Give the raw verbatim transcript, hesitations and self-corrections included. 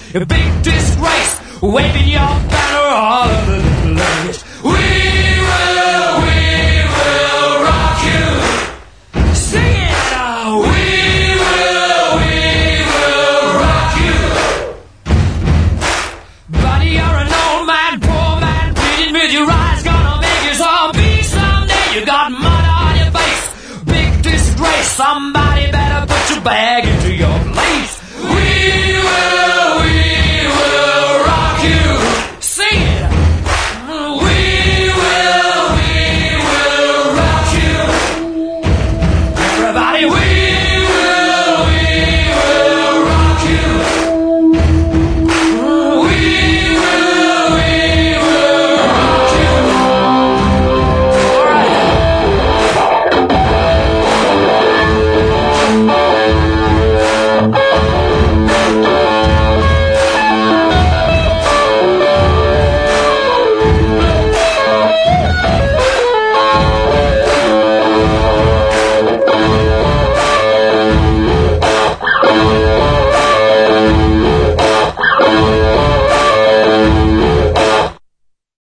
a big disgrace, waving your banner all over the place. We will, we will rock you. Sing it now. We will, we will rock you. Buddy, you're an old man, poor man, pleading with your eyes, gonna make you zombie someday. You got mud on your face, big disgrace. Somebody better put your bag in